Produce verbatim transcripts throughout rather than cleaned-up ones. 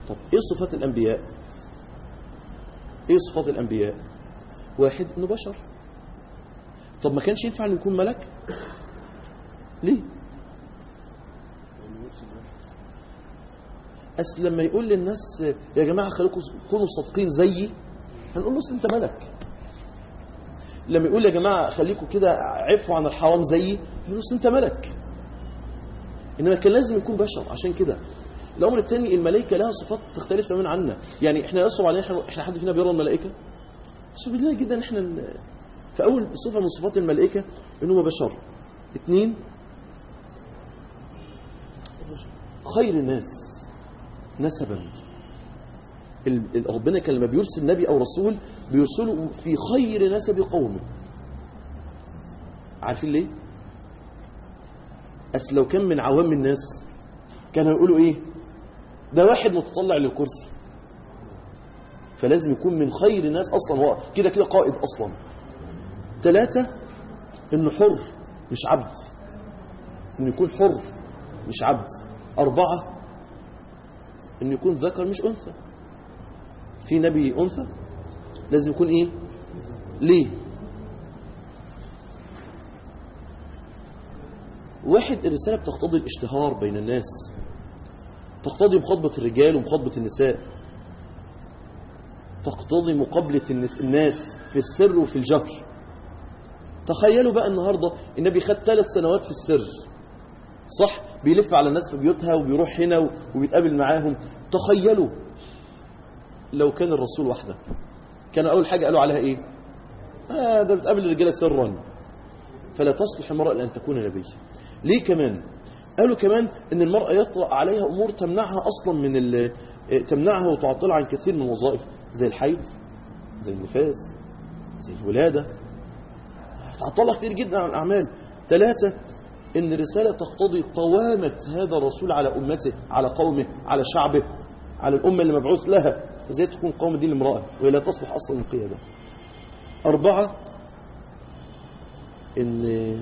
طب ايه صفات الانبياء؟ ايه صفات الانبياء؟ واحد، انه بشر. طب ما كانش ينفع انه يكون ملك؟ ليه؟ اصل لما يقول للناس يا جماعه خليكم كونوا صادقين زيي، هنقول له اصل انت ملك. لما يقول يا جماعه خليكم كده عفوا عن الحرام زيي، هنقول له اصل انت ملك. انما كان لازم يكون بشر. عشان كده الامر الثاني، الملائكه لها صفات تختلف تماما عنا. يعني احنا يصعب علينا، احنا, احنا حد فينا بيرى الملائكه؟ صعب جدا جدا. احنا ال... فاول صفه من صفات الملائكه انهم بشر. اثنين، خير الناس نسبا. ربنا كان لما بيرسل نبي او رسول بيرسله في خير نسب قومه. عارفين ليه؟ اصل لو كان من عوام الناس كانوا يقولوا ايه؟ ده واحد متطلع للكرسي. فلازم يكون من خير الناس اصلا، هو كده كده قائد اصلا. ثلاثة، انه حر مش عبد، انه يكون حر مش عبد. أربعة، انه يكون ذكر مش انثى. في نبي انثى لازم يكون ايه؟ ليه؟ واحد، الرسالة بتقتضي الاشتهار بين الناس، تقتضي مخاطبة الرجال ومخاطبة النساء، تقتضي مقابلة الناس في السر وفي الجهر. تخيلوا بقى النهاردة النبي خد ثلاث سنوات في السر، صح؟ بيلف على الناس في بيوتها وبيروح هنا وبيتقابل معاهم. تخيلوا لو كان الرسول وحده، كان أول حاجة قالوا عليها إيه؟ آه ده بتقابل الرجالة سرا. فلا تصلح المرأة لأن تكون نبي. ليه كمان؟ قالوا كمان ان المرأة يطرأ عليها امور تمنعها اصلا من تمنعها وتعطلها عن كثير من الوظائف، زي الحيض، زي النفاس، زي الولادة، تعطلها كثير جدا عن الاعمال. ثلاثة، ان الرسالة تقتضي قوامة هذا الرسول على امته، على قومه، على شعبه، على الامة اللي مبعوث لها. فازاي تكون قومة دي لامرأة وهي لا تصلح اصلا للقيادة؟ أربعة، ان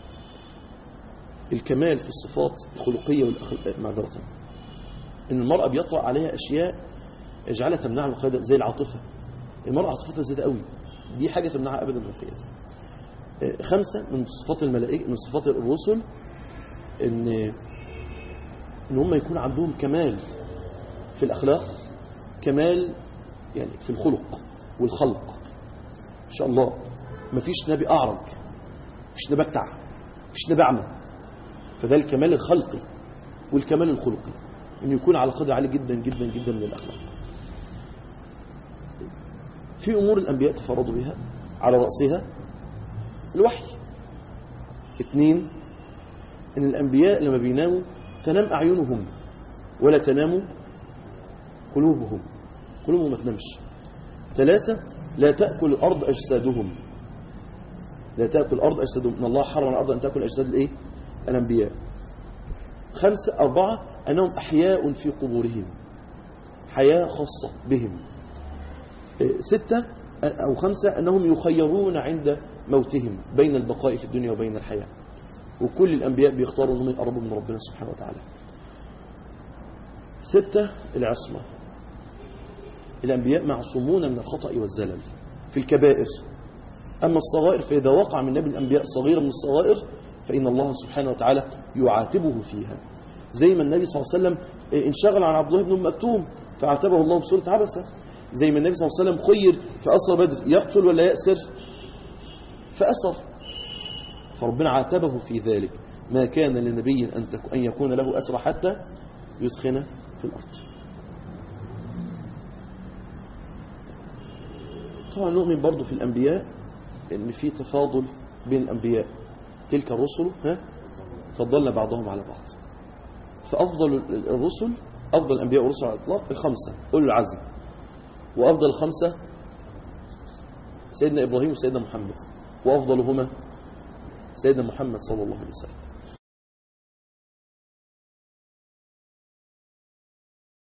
الكمال في الصفات الخلقية والأخلاق. معذرة، إن المرأة بيطرأ عليها أشياء يجعلها تمنعها من القيادة، زي العاطفة. المرأة عاطفتها زيادة قوي، دي حاجة تمنعها أبدا من القيادة. خمسة، من صفات الملائكة، من صفات الرسل، إن إن هم يكون عندهم كمال في الأخلاق، كمال يعني في الخلق والخلق. إن شاء الله ما فيش نبي أعرج، مفيش نبي بتاع، مفيش نبي أعمى. فده الكمال الخلقي والكمال الخلقي، انه يكون على قدر عالي جدا جدا جدا من الاخلاق. في امور الانبياء تفردوا بها على راسها الوحي. اثنين، ان الانبياء لما بيناموا تنام اعينهم ولا تنام قلوبهم، قلوبهم ما تنامش. ثلاثة، لا تأكل الارض اجسادهم، لا تأكل الارض اجسادهم، ان الله حرم الارض ان تأكل اجساد الايه؟ الأنبياء. خمسة، أربعة، أنهم أحياء في قبورهم، حياة خاصة بهم. ستة أو خمسة، أنهم يخيرون عند موتهم بين البقاء في الدنيا وبين الحياة. وكل الأنبياء بيختاروا أنهم يقربوا من ربنا سبحانه وتعالى. ستة، العصمة. الأنبياء معصومون من الخطأ والزلل في الكبائر. أما الصغائر فإذا وقع من نبي الأنبياء صغيرة من الصغائر فإن الله سبحانه وتعالى يعاتبه فيها. زي ما النبي صلى الله عليه وسلم انشغل عن عبد الله بن أم مكتوم فعاتبه الله بسورة عبسة. زي ما النبي صلى الله عليه وسلم خير في أسر بدر، يقتل ولا يأسر؟ فأسر، فربنا عاتبه في ذلك. ما كان لنبي أن يكون له أسرى حتى يسخن في الأرض. طبعا نؤمن برضو في الأنبياء إن في تفاضل بين الأنبياء. تلك الرسل ها فضلنا بعضهم على بعض. فأفضل الرسل، أفضل الأنبياء والرسل على الإطلاق الخمسة أولو العزم، وأفضل الخمسة سيدنا إبراهيم وسيدنا محمد، وأفضلهما سيدنا محمد صلى الله عليه وسلم.